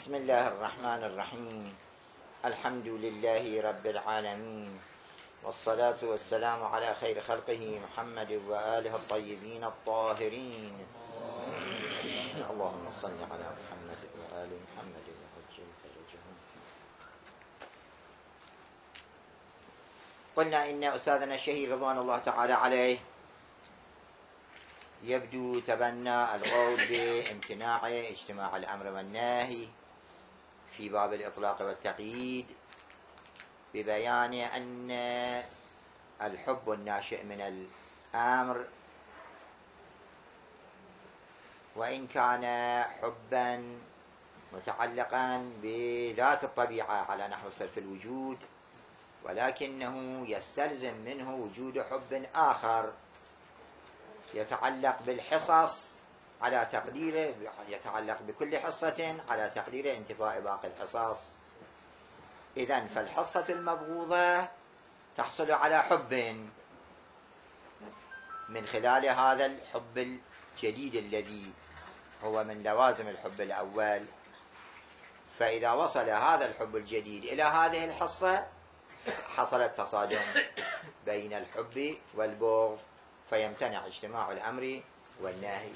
بسم الله الرحمن الرحيم. الحمد لله رب العالمين، والصلاة والسلام على خير خلقه محمد وآله الطيبين الطاهرين. اللهم صل على محمد وآل محمد وعجل فرجهم. قلنا إن أستاذنا الشهير رضوان الله تعالى عليه يبدو تبنى القول بامتناع اجتماع الأمر والنهي في باب الإطلاق والتقييد، ببيان أن الحب الناشئ من الأمر وإن كان حبا متعلقا بذات الطبيعة على نحو صرف الوجود، ولكنه يستلزم منه وجود حب آخر يتعلق بالحصص على تقديره، يتعلق بكل حصة على تقدير انتفاء باقي الحصص. إذن فالحصة المبغوضة تحصل على حب من خلال هذا الحب الجديد الذي هو من لوازم الحب الأول. فإذا وصل هذا الحب الجديد إلى هذه الحصة حصل التصادم بين الحب والبغض، فيمتنع اجتماع الأمر والنهي.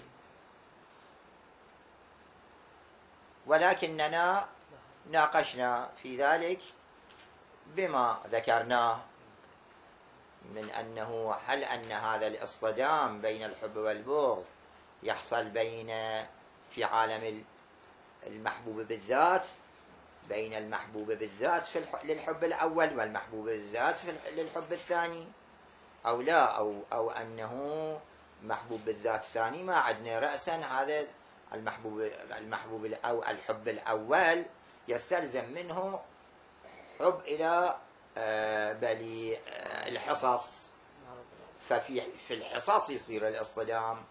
ولكننا ناقشنا في ذلك بما ذكرناه من أنه هل أن هذا الاصطدام بين الحب والبغض يحصل في عالم المحبوب بالذات، بين المحبوب بالذات للحب الأول والمحبوب بالذات للحب الثاني، أو لا، أو أنه محبوب بالذات الثاني ما عندنا رأسا. هذا المحبوب أو الحب الأول يستلزم منه حب إلى بل الحصص، ففي الحصص يصير الاصطدام.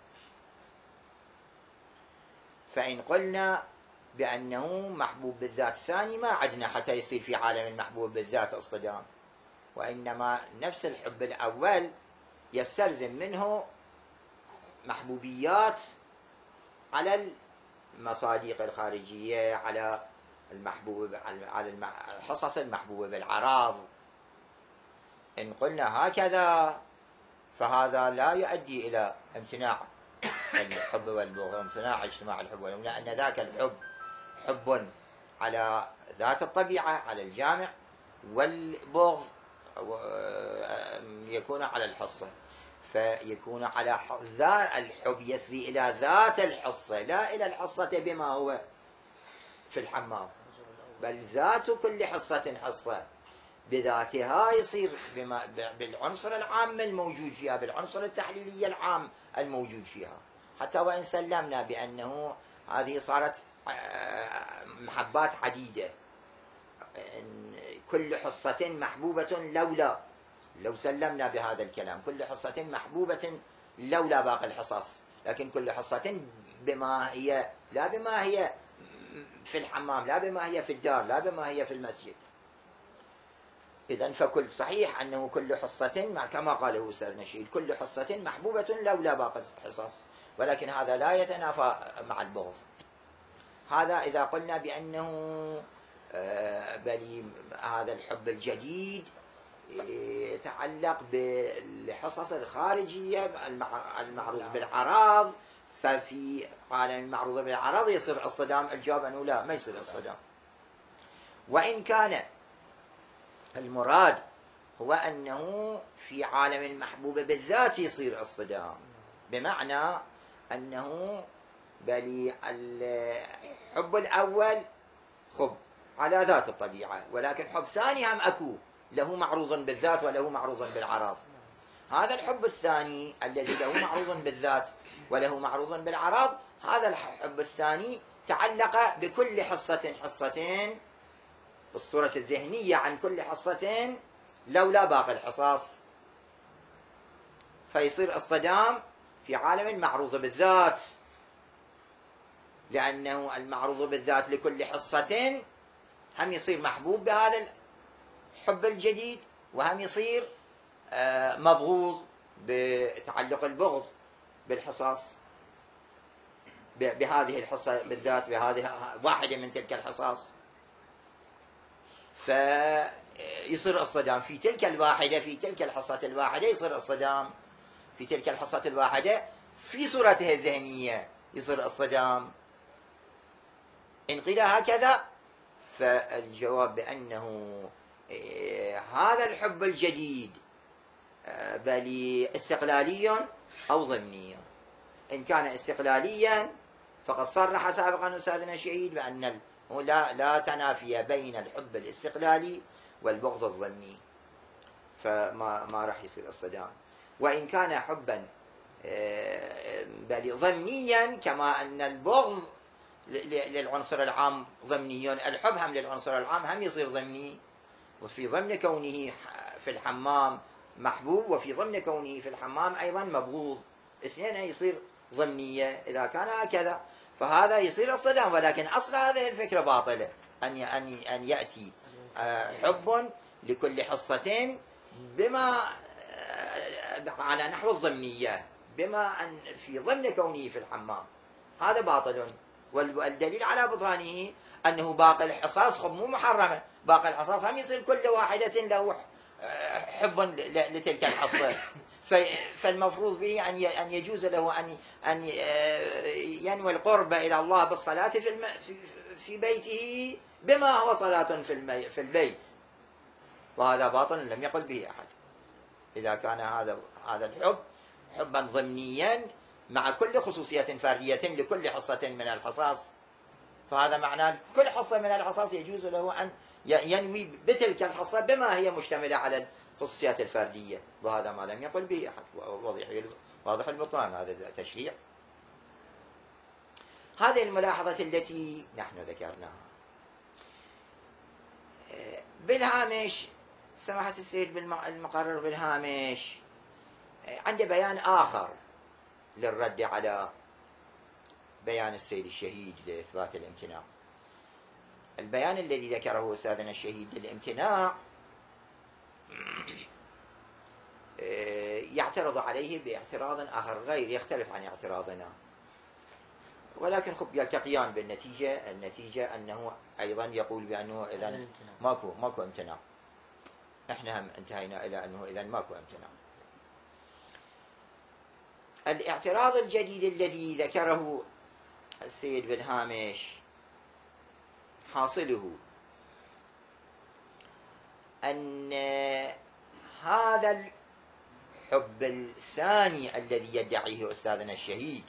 فإن قلنا بأنه محبوب بالذات الثاني ما عندنا حتى يصير في عالم المحبوب بالذات اصطدام، وإنما نفس الحب الأول يستلزم منه محبوبيات على المصادق الخارجية، على الحصص المحبوبة بالعراض. إن قلنا هكذا فهذا لا يؤدي إلى امتناع الحب والبغض، امتناع اجتماع الحب والبغض، لأن ذاك الحب حب على ذات الطبيعة على الجامع، والبغض يكون على الحصة، فيكون على الحب يسري إلى ذات الحصة لا إلى الحصة بما هو في الحمام، بل ذات كل حصة حصة بذاتها يصير بالعنصر العام الموجود فيها، بالعنصر التحليلي العام الموجود فيها. حتى وإن سلمنا بأنه هذه صارت محبات عديدة، كل حصة محبوبة لو سلمنا بهذا الكلام، كل حصة محبوبة لولا باقي الحصص، لكن كل حصة بما هي، لا بما هي في الحمام، لا بما هي في الدار، لا بما هي في المسجد. إذن فكل صحيح أنه كل حصة كما قاله أستاذنا الشهيد كل حصة محبوبة لولا باقي الحصص، ولكن هذا لا يتنافى مع البغض. هذا إذا قلنا بأنه بل هذا الحب الجديد يتعلق بالحصص الخارجية المعروض بالعراض، ففي عالم المعروض بالعراض يصير اصطدام. الجواب أنه لا، ما يصير اصطدام. وإن كان المراد هو أنه في عالم المحبوب بالذات يصير اصطدام، بمعنى أنه بل الحب الأول خب على ذات الطبيعة، ولكن حب ثاني هم أكو له معروض بالذات وله معروض بالعراض. هذا الحب الثاني الذي له معروض بالذات وله معروض بالعراض، هذا الحب الثاني تعلق بكل حصتين بالصورة الذهنية عن كل حصتين لولا باقي الحصص، فيصير اصطدام في عالم المعروض بالذات، لأنه المعروض بالذات لكل حصة هم يصير محبوب بهذا الحب الجديد، وهم يصير مبغوض بتعلق البغض بالحصص. بهذه الحصة بالذات، بهذه واحدة من تلك الحصص، فيصير الصدام في تلك الواحدة، في تلك الحصة الواحدة يصير الصدام، في تلك الحصة الواحدة في صورتها الذهنية يصير الصدام. إن قيل هكذا فالجواب بأنه هذا الحب الجديد بل استقلالي أو ضمني. إن كان استقلاليا فقد صرح سابقا أستاذنا الشهيد بأن لا تنافي بين الحب الاستقلالي والبغض الضمني، فما راح يصير الصدام. وإن كان حبا بل ضمنيا، كما أن البغض للعنصر العام ضمني، الحب هم للعنصر العام هم يصير ضمني، وفي ضمن كونه في الحمام محبوب وفي ضمن كونه في الحمام أيضا مبغوض، اثنين يصير ضمنية. إذا كان هكذا فهذا يصير الصدام، ولكن أصل هذه الفكرة باطلة، أن يأتي حب لكل حصة بما على نحو الضمنية، بما أن في ضمن كونه في الحمام، هذا باطل. والدليل على بطلانه أنه باقي الحصص مو محرمة، باقي الحصص هم يصير كل واحدة له حب لتلك الحصة، فالمفروض به أن يجوز له أن ينوي القرب إلى الله بالصلاة في بيته بما هو صلاة في البيت، وهذا باطل لم يقل به أحد. إذا كان هذا الحب حبا ضمنيا مع كل خصوصية فردية لكل حصة من الحصص، فهذا معناه كل حصة من الحصص يجوز له أن ينوي بتلك الحصة بما هي مشتملة على الخصوصيات الفردية، وهذا ما لم يقل به أحد، واضح البطلان هذا التشريع. هذه الملاحظة التي نحن ذكرناها. بالهامش سماحة السيد المقرر بالهامش عنده بيان آخر للرد على بيان السيد الشهيد لإثبات الامتناع. البيان الذي ذكره أستاذنا الشهيد للامتناع يعترض عليه باعتراض آخر غير يختلف عن اعتراضنا، ولكن يلتقيان بالنتيجة. النتيجة أنه أيضا يقول بأنه إذن ماكو امتناع، احنا هم انتهينا إلى أنه إذن ماكو امتناع. الاعتراض الجديد الذي ذكره السيد بن هامش حاصله أن هذا الحب الثاني الذي يدعيه أستاذنا الشهيد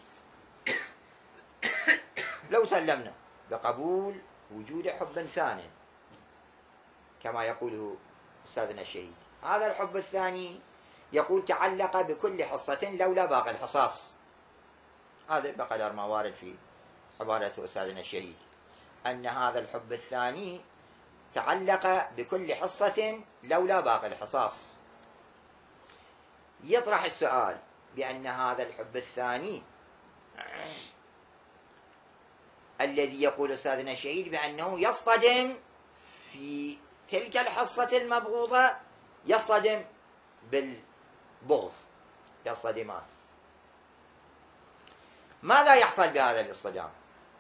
لو سلمنا بقبول وجود حب ثاني كما يقوله أستاذنا الشهيد، هذا الحب الثاني يقول تعلق بكل حصة لولا باقي الحصص. هذا بقدر ما وارد في عبارة أستاذنا الشهيد أن هذا الحب الثاني تعلق بكل حصة لولا باقي الحصص. يطرح السؤال بأن هذا الحب الثاني الذي يقول أستاذنا الشهيد بأنه يصطدم في تلك الحصة المبغوضة، يصطدم بالبغض، يصطدمان. ماذا يحصل بهذا الاصطدام؟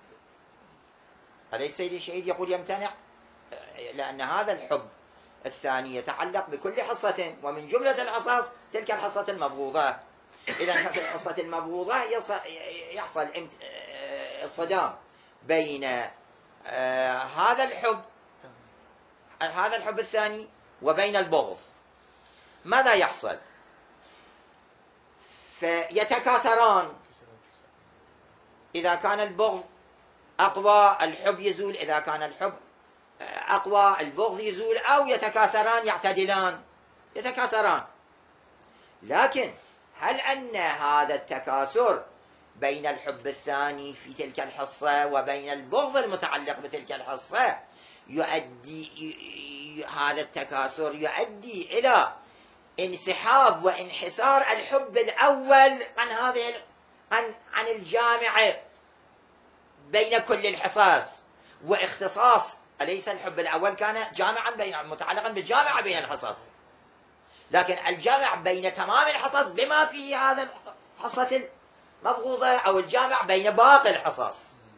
أليس السيد الشهيد يقول يمتنع؟ لأن هذا الحب الثاني يتعلق بكل حصة، ومن جملة الحصص تلك الحصة المبغوضة. إذا في الحصة المبغوضة يحصل الصدام بين هذا الحب الثاني وبين البغض. ماذا يحصل؟ فيتكاثران. إذا كان البغض أقوى الحب يزول، إذا كان الحب أقوى البغض يزول، أو يتكاثران يعتدلان، يتكاثران. لكن هل أن هذا التكاثر بين الحب الثاني في تلك الحصة وبين البغض المتعلق بتلك الحصة هذا التكاثر يؤدي إلى انسحاب وانحسار الحب الأول عن الجامعة بين كل الحصص واختصاص؟ أليس الحب الأول كان جامعا متعلقا بالجامعة بين الحصص، لكن الجامع بين تمام الحصص بما فيه هذا الحصة مبغوضة أو الجامع بين باقي الحصص.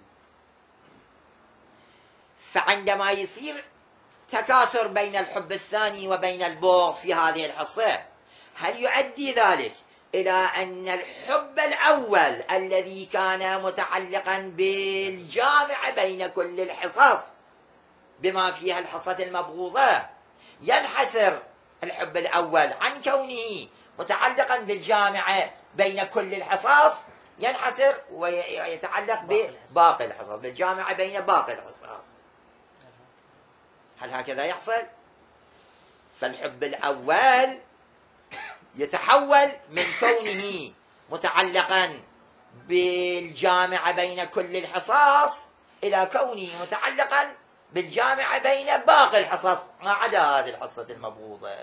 فعندما يصير تكاثر بين الحب الثاني وبين البغض في هذه الحصة، هل يؤدي ذلك إلى أن الحب الأول الذي كان متعلقا بالجامع بين كل الحصص بما فيها الحصة المبغوضة ينحسر الحب الأول عن كونه متعلقا بالجامع بين كل الحصص، ينحسر ويتعلق بباقي الحصص، بالجامع بين باقي الحصص؟ هل هكذا يحصل؟ فالحب الأول يتحول من كونه متعلقا بالجامع بين كل الحصص إلى كونه متعلقا بالجامع بين باقي الحصص ما عدا هذه الحصة المبغوضة،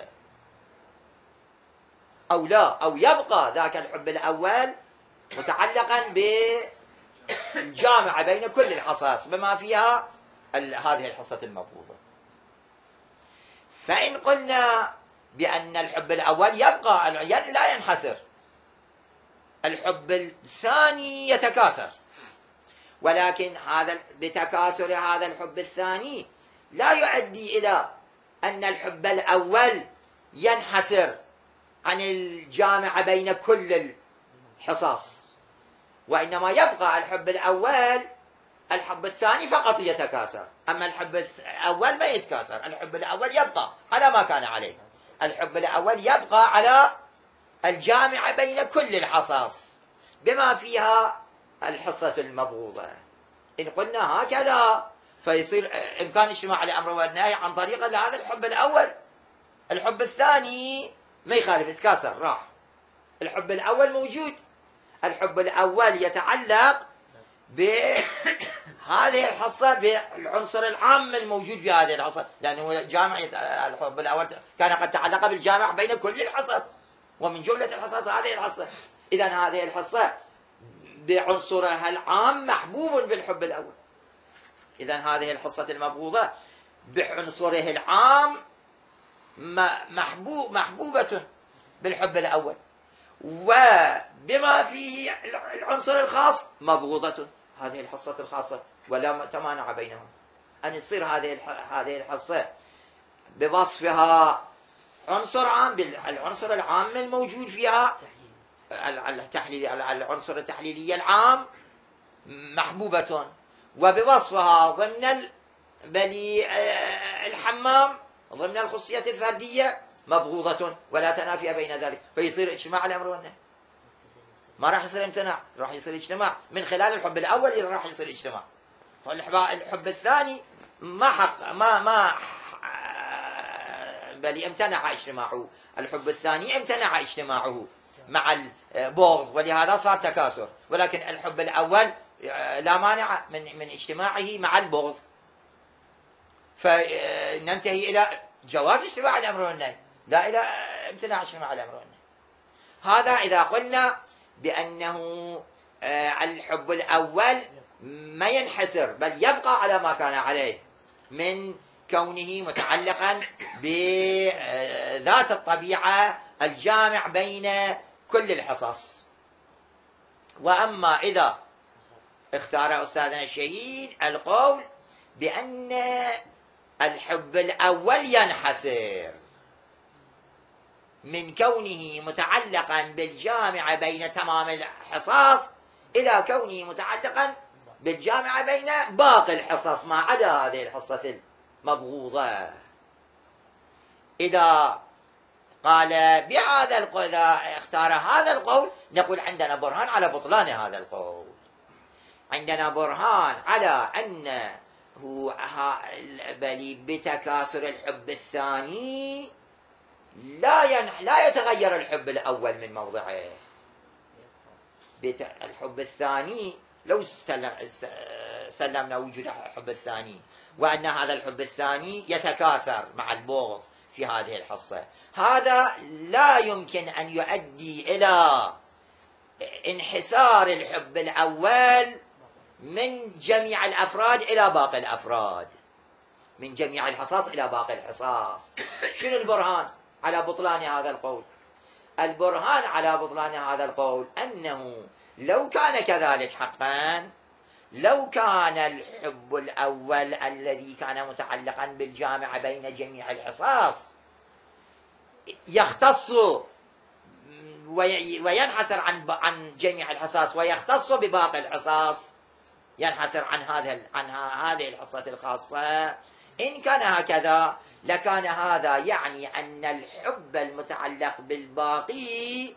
أو لا، أو يبقى ذاك الحب الأول متعلقا بالجامع بين كل الحصص بما فيها هذه الحصة المبغوضة. فإن قلنا بأن الحب الأول يبقى لا ينحسر، الحب الثاني يتكاثر، ولكن بتكاثر هذا الحب الثاني لا يؤدي إلى أن الحب الأول ينحسر عن الجامع بين كل الحصص، وإنما يبقى الحب الأول، الحب الثاني فقط يتكاثر، أما الحب الأول ما يتكاثر، الحب الأول يبقى على ما كان عليه، الحب الأول يبقى على الجامع بين كل الحصص بما فيها الحصة المبغوضة. إن قلنا هكذا فيصير إمكان اجتماع الأمر والنهي عن طريق هذا الحب الأول، الحب الثاني ما يخالف، يتكاثر، راح، الحب الأول موجود، الحب الأول يتعلق بهذه الحصة، بالعنصر العام الموجود في هذه الحصة، لأنه جامع الحب الأول كان قد تعلق بالجامع بين كل الحصص، ومن جملة الحصص هذه الحصة. إذن هذه الحصة بعنصرها العام محبوب بالحب الأول، إذن هذه الحصة المبغوضة بعنصره العام محبوبة بالحب الأول، وبما فيه العنصر الخاص مبغوضة هذه الحصة الخاصة، ولا تمانع بينهم أن تصير هذه الحصة بوصفها عنصر عام بالعنصر العام الموجود فيها العنصر التحليلي العام محبوبة، وبوصفها ضمن الحمام ضمن الخصوصية الفردية مبغوضة، ولا تنافي بين ذلك، فيصير اجتماع الأمر والنهي، ما راح يصير امتناع، راح يصير اجتماع من خلال الحب الأول، إذا راح يصير اجتماع. الحب الثاني ما بل امتنع اجتماعه، الحب الثاني امتنع اجتماعه مع البغض، ولهذا صار تكاثر، ولكن الحب الأول لا مانع من اجتماعه مع البغض، فننتهي إلى جواز اجتماع الأمر والنهي، لا إلى امتناع اجتماع الأمر والنهي. هذا إذا قلنا بأنه الحب الأول ما ينحسر بل يبقى على ما كان عليه من كونه متعلقا بذات الطبيعة الجامع بين كل الحصص. وأما إذا اختار أستاذنا الشهيد القول بأن الحب الأول ينحسر من كونه متعلقا بالجامع بين تمام الحصص إلى كونه متعلقا بالجامع بين باقي الحصص ما عدا هذه الحصة المبغوضة، إذا قال بهذا القول، إذا اختار هذا القول، نقول عندنا برهان على بطلان هذا القول، عندنا برهان على أنه بتكاثر الحب الثاني لا يتغير الحب الأول من موضعه. الحب الثاني لو سلمنا وجود الحب الثاني وأن هذا الحب الثاني يتكاثر مع البغض في هذه الحصة، هذا لا يمكن أن يؤدي إلى انحسار الحب الأول من جميع الأفراد إلى باقي الأفراد، من جميع الحصص إلى باقي الحصص. شنو البرهان على بطلان هذا القول؟ البرهان على بطلان هذا القول أنه لو كان كذلك حقا، لو كان الحب الأول الذي كان متعلقا بالجامعة بين جميع الحصص يختص وينحسر عن جميع الحصص ويختص بباقي الحصص، ينحسر عن هذه الحصة الخاصة، إن كان هكذا لكان هذا يعني أن الحب المتعلق بالباقي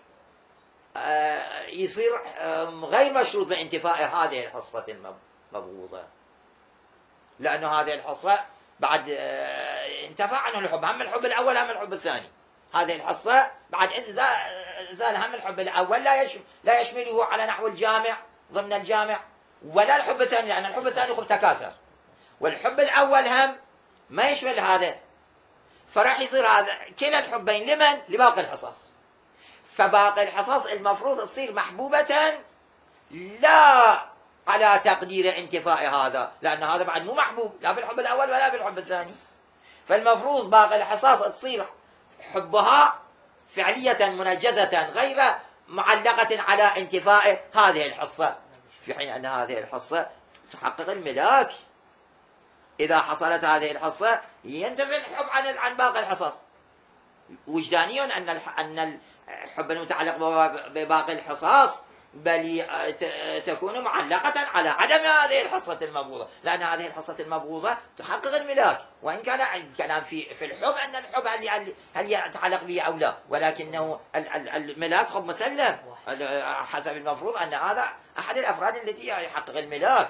يصير غير مشروط بانتفاء هذه الحصة المبغوضة، لأن هذه الحصة بعد انتفى عنه الحب، هم الحب الأول هم الحب الثاني. هذه الحصة بعد زال هم الحب الأول لا يشمله على نحو الجامع ضمن الجامع، ولا الحب الثاني، لأن الحب الثاني خب تكاثر، والحب الأول هم ما يشمل هذا، فراح يصير هذا كلا الحبين لمن؟ لباقي الحصص. فباقي الحصص المفروض تصير محبوبة لا على تقدير انتفاء هذا، لأن هذا بعد مو محبوب لا بالحب الأول ولا بالحب الثاني. فالمفروض باقي الحصص تصير حبها فعلية منجزة غير معلقة على انتفاء هذه الحصة، في حين أن هذه الحصة تحقق الملاك. إذا حصلت هذه الحصة ينتفي الحب عن باقي الحصص. وجداني أن الحب المتعلق بباقي الحصص بل تكون معلقة على عدم هذه الحصة المبغوضة، لأن هذه الحصة المبغوضة تحقق الملاك، وإن كان الكلام في الحب أن الحب هل يتعلق به أو لا، ولكنه الملاك خب مسلم حسب المفروض أن هذا أحد الأفراد التي يحقق الملاك.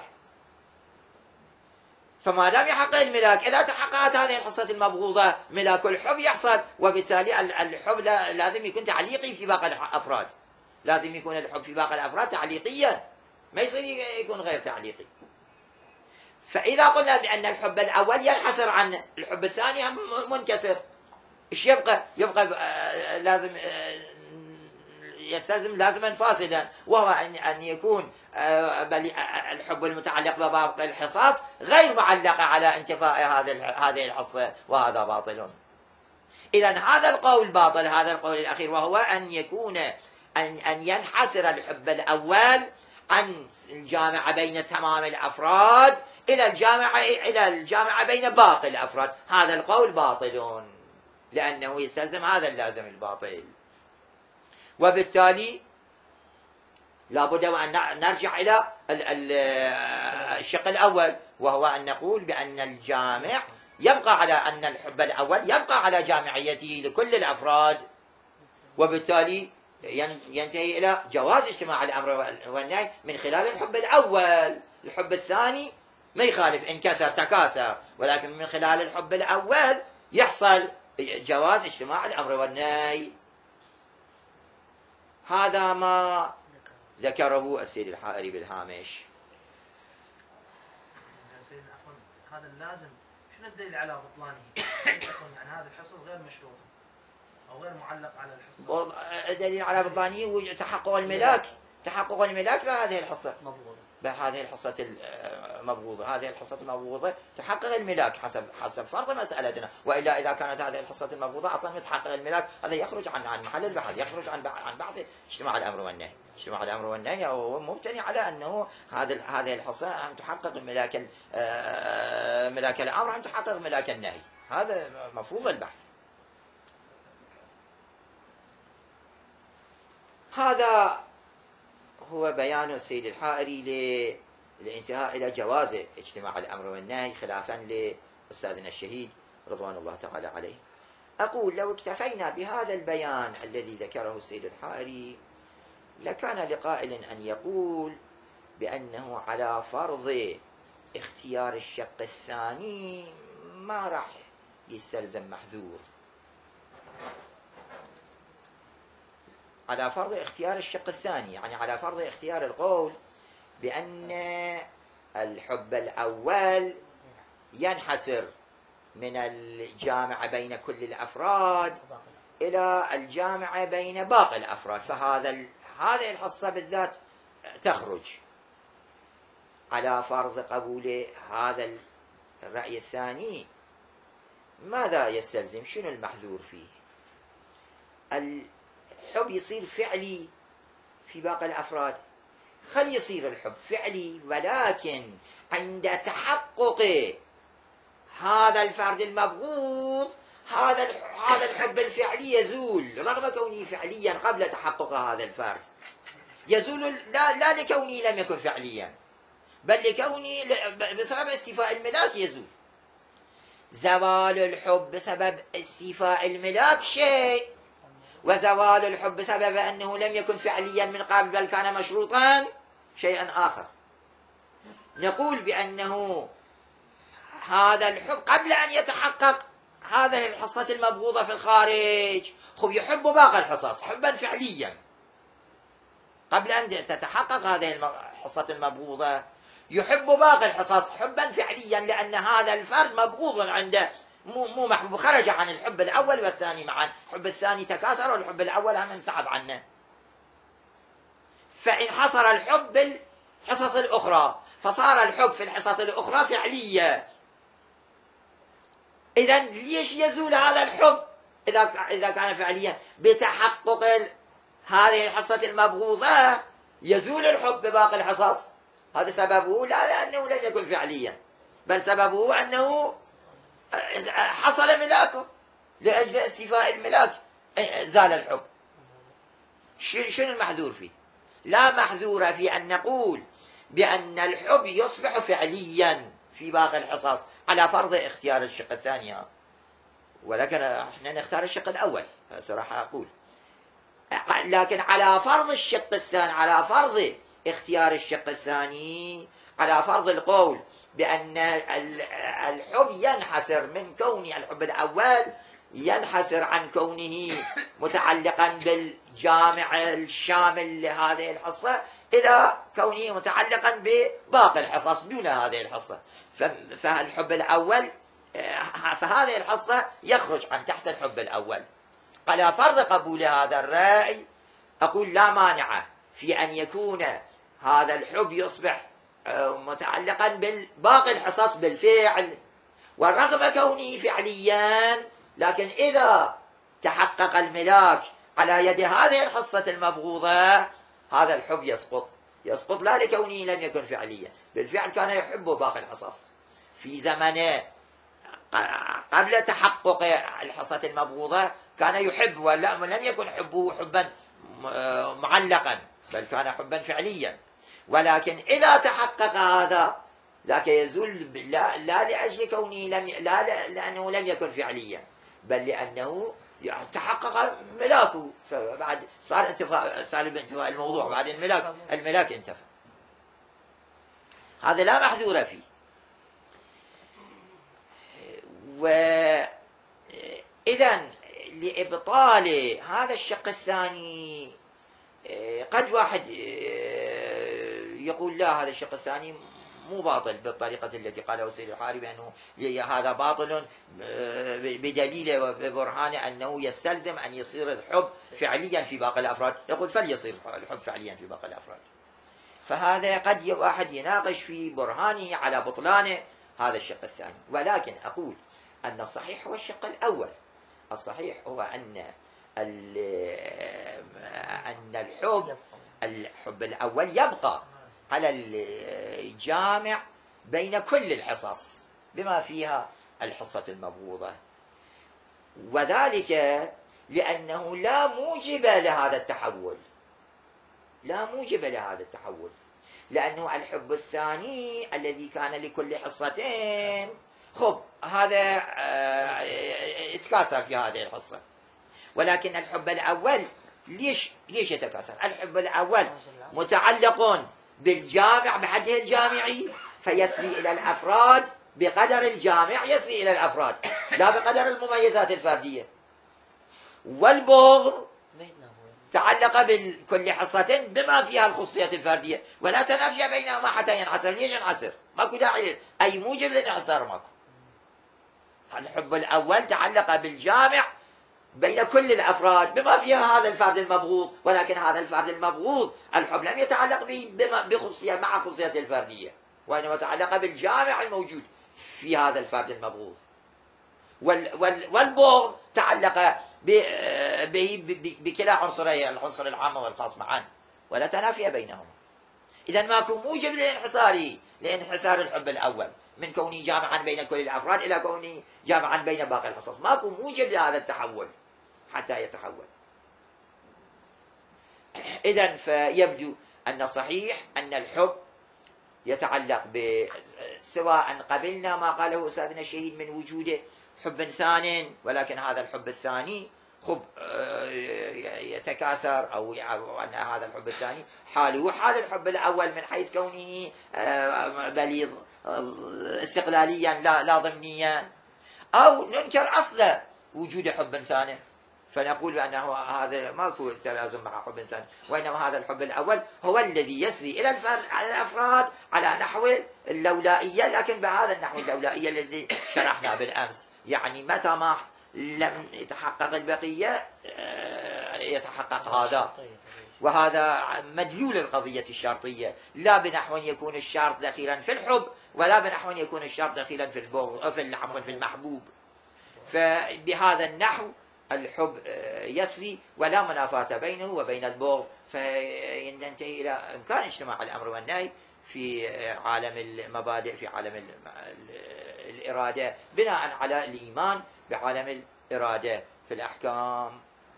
فما دام يحقق الملاك، إذا تحققت هذه الحصة المبغوضة ملاك الحب يحصل، وبالتالي الحب لازم يكون تعليقي في باقي الأفراد، لازم يكون الحب في باقي الأفراد تعليقيا، ما يصير يكون غير تعليقي. فإذا قلنا بأن الحب الأول ينحسر عن الحب الثاني منكسر، إيش يبقى؟ لازم يستلزم لازما فاسدا، وهو أن يكون الحب المتعلق بباقي الحصص غير معلقة على انتفاء هذه الحصة، وهذا باطل. إذا هذا القول باطل، هذا القول الأخير، وهو أن ينحسر الحب الأول عن الجامعة بين تمام الأفراد إلى الجامعة بين باقي الأفراد. هذا القول باطل لأنه يستلزم هذا اللازم الباطل، وبالتالي لابد أن نرجع إلى الشق الأول، وهو أن نقول بأن الجامع يبقى على أن الحب الأول يبقى على جامعيته لكل الأفراد، وبالتالي ينتهي إلى جواز اجتماع الأمر والنهي من خلال الحب الأول. الحب الثاني ما يخالف انكسر تكاثر، ولكن من خلال الحب الأول يحصل جواز اجتماع الأمر والنهي. هذا ما ذكره السيد الحائري بالهامش. سيدنا عفوا، هذا اللازم شنو الدليل على بطلانه؟ يعني هذه الحصص غير مشروطة أو غير معلق على الحصة. الدليل على بطلانه تحقق الملاك بهذه الحصة، بهذه الحصة المبغوضة. هذه الحصة المبغوضة تحقق الملاك حسب فرض مسألتنا، وإلا إذا كانت هذه الحصة المبغوضة أصلا متحقق الملاك، هذا يخرج عن محل البحث، يخرج عن بحث اجتماع الأمر والنهي. اجتماع الأمر والنهي هو مبتني على أنه هذه الحصة هم تحقق ملاك الأمر، هم تحقق ملاك النهي. هذا مفروض البحث. هذا هو بيان السيد الحائري للانتهاء إلى جواز اجتماع الأمر والنهي، خلافا لأستاذنا الشهيد رضوان الله تعالى عليه. أقول لو اكتفينا بهذا البيان الذي ذكره السيد الحائري لكان لقائل أن يقول بأنه على فرض اختيار الشق الثاني ما راح يستلزم محذور، على فرض اختيار الشق الثاني، يعني على فرض اختيار القول بأن الحب الأول ينحسر من الجامعة بين كل الأفراد إلى الجامعة بين باقي الأفراد، هذه الحصة بالذات تخرج. على فرض قبول هذا الرأي الثاني ماذا يستلزم؟ شنو المحذور فيه؟ الحب يصير فعلي في باقي الأفراد، خل يصير الحب فعلي، ولكن عند تحقق هذا الفرد المبغوض هذا الحب الفعلي يزول، رغم كونه فعليا قبل تحقق هذا الفرد يزول، لا لكونه لم يكن فعليا، بل لكونه بسبب استيفاء الملاك يزول. زوال الحب بسبب استيفاء الملاك شيء، وزوال الحب بسبب أنه لم يكن فعليا من قبل بل كان مشروطا شيئا آخر. نقول بأنه هذا الحب قبل أن يتحقق هذه الحصة المبغوضة في الخارج، خب يحب باقي الحصص حبا فعليا. قبل أن تتحقق هذه الحصة المبغوضة يحب باقي الحصص حبا فعليا، لأن هذا الفرد مبغوض عنده، مو محبوب، خرج عن الحب الأول والثاني معا، الحب الثاني تكاثر والحب الأول هم انسحب عنه. فانحصر الحب بالحصص الأخرى، فصار الحب في الحصص الأخرى فعلية. إذا ليش يزول هذا الحب إذا كان فعليا؟ بتحقق هذه الحصة المبغوضة يزول الحب بباقي الحصص. هذا سببه لا لأنه لم يكن فعليا، بل سببه أنه حصل ملاكه، لأجل استيفاء الملاك زال الحب. شنو المحذور فيه؟ لا محذور في أن نقول بأن الحب يصبح فعليا في باقي الحصص على فرض اختيار الشق الثاني، ولكن احنا نختار الشق الأول صراحة أقول، لكن على فرض الشق الثاني، على فرض اختيار الشق الثاني، على فرض القول بأن الحب ينحسر من كون الحب الأول ينحسر عن كونه متعلقا بالجامع الشامل لهذه الحصة إلى كونه متعلقا بباقي الحصص دون هذه الحصة، فالحب الأول فهذه الحصة يخرج عن تحت الحب الأول. على فرض قبول هذا الرأي أقول لا مانع في أن يكون هذا الحب يصبح متعلقا بالباقي الحصص بالفعل، ورغم كونه فعليا، لكن إذا تحقق الملاك على يد هذه الحصة المبغوضة هذا الحب يسقط لا لكونه لم يكن فعليا، بالفعل كان يحب باقي الحصص في زمنه قبل تحقق الحصة المبغوضة، كان يحب ولم يكن حبه حبا معلقا بل كان حبا فعليا. ولكن إذا تحقق هذا ذاك يزول لا لأجل كونه لأنه لم يكن فعليا، بل لأنه تحقق ملاكه، فبعد صار بانتفاء الموضوع، بعد الملاك انتفى. هذا لا محذور فيه. وإذا لإبطال هذا الشق الثاني قد واحد يقول لا، هذا الشق الثاني مو باطل بالطريقة التي قاله سيد الحاري بأنه هذا باطل بدليل وبرهان أنه يستلزم أن يصير الحب فعليا في باقي الأفراد. نقول فليصير الحب فعليا في باقي الأفراد. فهذا قد واحد يناقش في برهانه على بطلان هذا الشق الثاني، ولكن أقول أن الصحيح هو الشق الأول. الصحيح هو أن الحب الأول يبقى على الجامع بين كل الحصص بما فيها الحصة المبغوضة، وذلك لأنه لا موجب لهذا التحول، لأنه الحب الثاني الذي كان لكل حصتين خب هذا اتكاثر في هذه الحصة، ولكن الحب الأول ليش يتكاثر؟ الحب الأول متعلق بالجامع بحده الجامعي، فيسري إلى الأفراد بقدر الجامع، يسري إلى الأفراد لا بقدر المميزات الفردية. والبغض تعلق بكل حصة بما فيها الخصوصية الفردية، ولا تنافي بينهما حتى ينحسر. ليش ينحسر؟ ماكو داعي، أي موجب للانحسار ماكو. الحب الأول تعلق بالجامع بين كل الأفراد بما فيها هذا الفرد المبغوض، ولكن هذا الفرد المبغوض الحب لم يتعلق بخصوصية مع خصوصية الفردية، وإنما تعلق بالجامع الموجود في هذا الفرد المبغوض. والبغض تعلق بكلا عنصري، العنصر العام والخاص معا، ولا تنافي بينهما. إذا ماكو موجب لانحسار الحب الأول، من كونه جامعا بين كل الأفراد إلى كونه جامعا بين باقي الحصص، ماكو موجب لهذا التحول حتى يتحول. إذا فيبدو أن صحيح أن الحب يتعلق سواء قبلنا ما قاله أستاذنا الشهيد من وجود حب ثان، ولكن هذا الحب الثاني يتكاثر، أو أن هذا الحب الثاني حاله حال الحب الأول من حيث كونه بليغ استقلاليا لا ضمنيا، أو ننكر أصل وجود حب ثاني فنقول بأنه هذا ماكو تلازم مع حب ثاني، وإنما هذا الحب الأول هو الذي يسري إلى الأفراد على نحو اللولائية، لكن بهذا النحو اللولائية الذي شرحنا بالأمس، يعني متى ما لم يتحقق البقية يتحقق هذا، وهذا مدلول القضية الشرطية، لا بنحو يكون الشرط دخيلا في الحب، ولا بنحو يكون الشرط دخيلا في البغض في المحبوب. فبهذا النحو الحب يسري ولا منافاة بينه وبين البغض، فينتهي إلى إمكان اجتماع الأمر والنهي في عالم المبادئ، في عالم الإرادة، بناء على الإيمان بعالم الإرادة في الأحكام.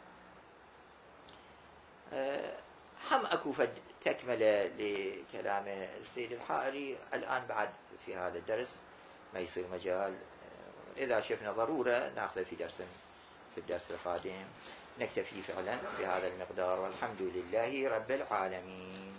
هم أكو تكملة لكلام السيد الحائري الآن بعد في هذا الدرس، ما يصير مجال، إذا شفنا ضرورة نأخذ في الدرس القادم. نكتفي فعلا بهذا المقدار، والحمد لله رب العالمين.